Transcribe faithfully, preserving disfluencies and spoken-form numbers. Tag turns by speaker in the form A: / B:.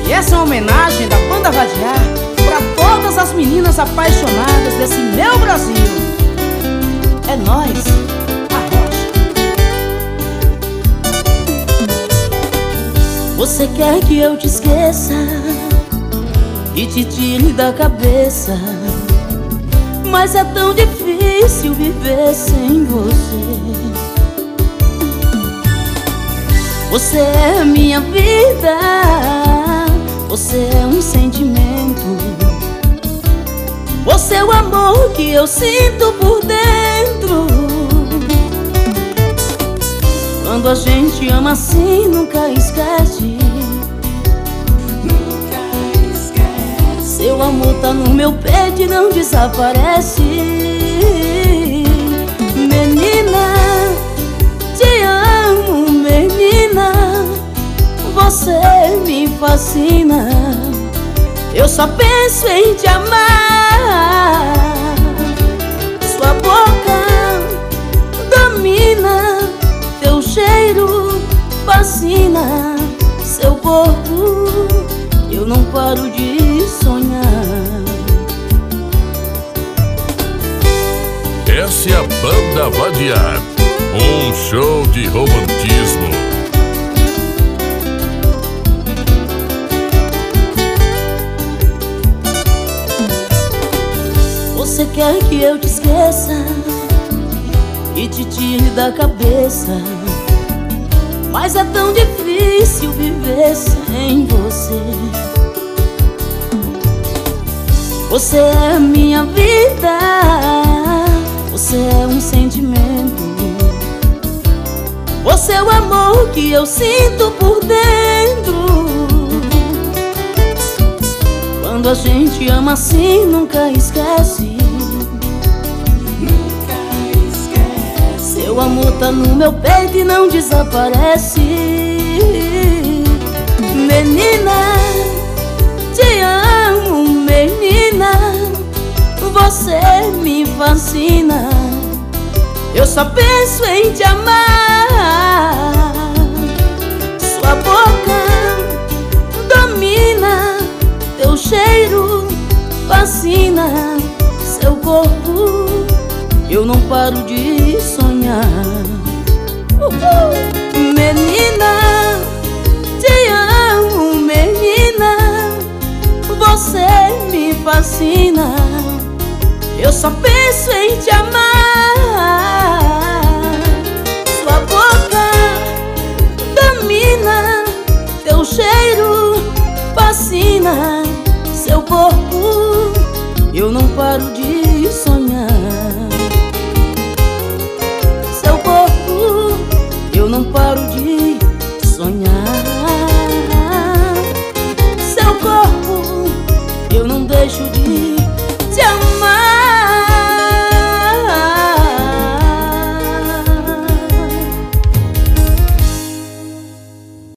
A: E essa é uma homenagem da Banda Vadiar para todas as meninas apaixonadas desse meu Brasil. É nóis, a Rocha.
B: Você quer que eu te esqueça e te tire da cabeça, mas é tão difícil viver sem você. Você é minha vida, você é um sentimento, você é o amor que eu sinto por dentro. Quando a gente ama assim, nunca esquece.
C: Nunca esquece.
B: Seu amor tá no meu peito e não desaparece. Menina, te amo, menina, você me fascina. Eu só penso em te amar. Sua boca domina, teu cheiro fascina, seu corpo eu não paro de sonhar.
D: Essa é a Banda Vadiar, um show de romantismo.
B: Você quer que eu te esqueça e te tire da cabeça, mas é tão difícil viver sem você. Você é minha vida, você é um sentimento, você é o amor que eu sinto por dentro. Quando a gente ama assim, nunca esquece.
C: Nunca esquece.
B: Seu amor tá no meu peito e não desaparece. Menina, te amo, menina, você me fascina. Eu só penso em te amar. Sua boca domina, teu cheiro fascina, seu corpo eu não paro de sonhar. Uhul. Menina, te amo, menina, você me fascina. Eu só penso em te amar. Sua boca domina, teu cheiro fascina, seu corpo eu não paro de sonhar. Seu corpo eu não paro de